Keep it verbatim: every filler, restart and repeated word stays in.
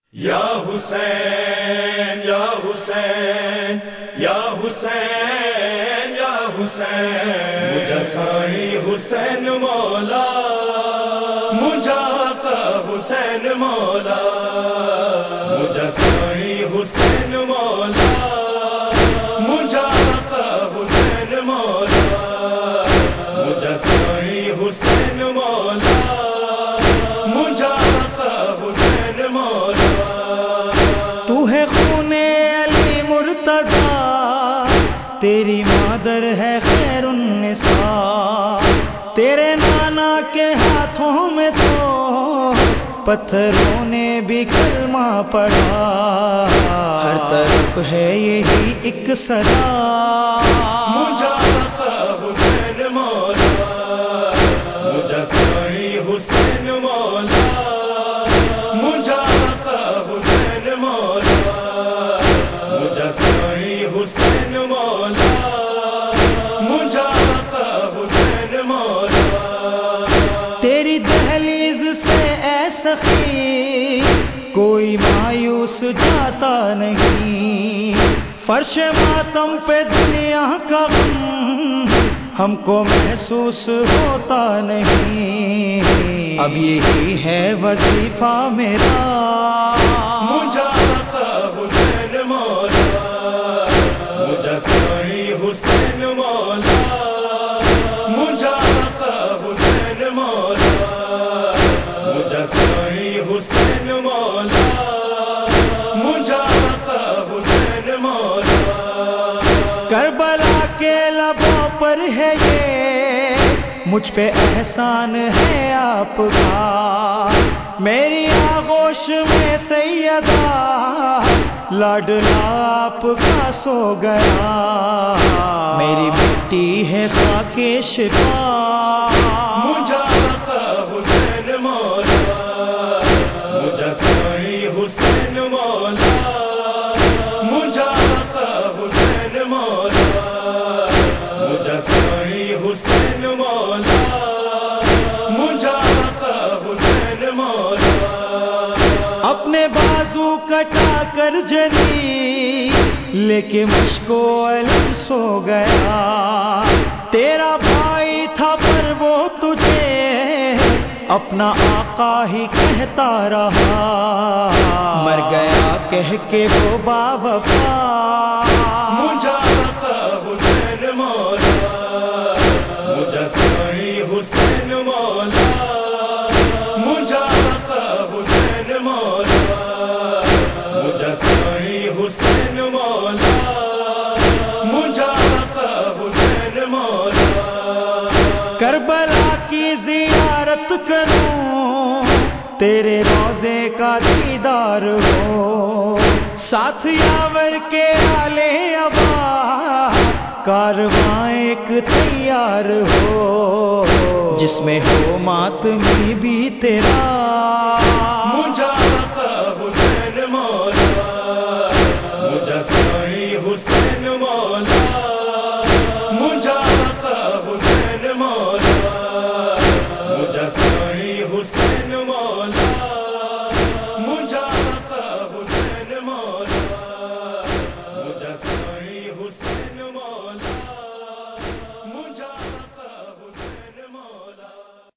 یا حسین یا حسین یا حسین یا حسین مجھے سائی حسین مولا مجھے کا حسین مولا مجھے سائی حسین مولا مجھے کا حسین مولا مجھے سائی حسین مولا مجھے کا حسین مولا تو ہے خون علی مرتضی تیری مادر ہے خیر النساء تیرے نانا کے ہاتھوں میں تو پتھروں نے بھی کلمہ پڑھا ہر طرف ہے یہی ایک صدا مجھے کا حسین مولا مجھے سائی حسین مولا مجھے کا حسین مولا مجھے سائی حسین مولا مجھے کا حسین مولا تیری دہلیز سے اے سخی کوئی مایوس جاتا نہیں فرش ماتم پہ دنیا کا غم ہم کو محسوس ہوتا نہیں اب یہی ہے وظیفہ میرا مجھے کا حسین مولا مجھے سائی حسین مولا مجھے کا حسین مولا مجھے سائی حسین مولا مجھے کا حسین مولا کربلا کے لبوں پر ہے یہ مجھ پہ احسان ہے آپ کا میری آغوش میں سیدہ لاڈلا آپ کا سو گیا میری مٹی ہے خاک شفا مجھے کا حسین مولا مجھے سائی حسین مولا مجھے کا حسین مولا مجھے سائی حسین مولا مجھے کا حسین مولا اپنے بازو کٹا کر جلی لے کے مشکو علم سو گیا تیرا بھائی تھا پر وہ تجھے اپنا آقا ہی کہتا رہا مر گیا کہہ کے وہ باوفا مجھے کا حسین مولا مجھے سائی حسین مولا مجھے کا حسین مولا مجھے سائی حسین مولا مجھے کا حسین مولا کربلا کی زیارت کروں تیرے روضے کا دیدار ہو ساتھ یاور کے آلے ابا کارواں ایک تیار ہو جس میں ہو ماتمی بھی تیرا مجھے کا حسین مولا مجھے سائی حسین مولا مجھے کا حسین مولا مجھے سائی حسین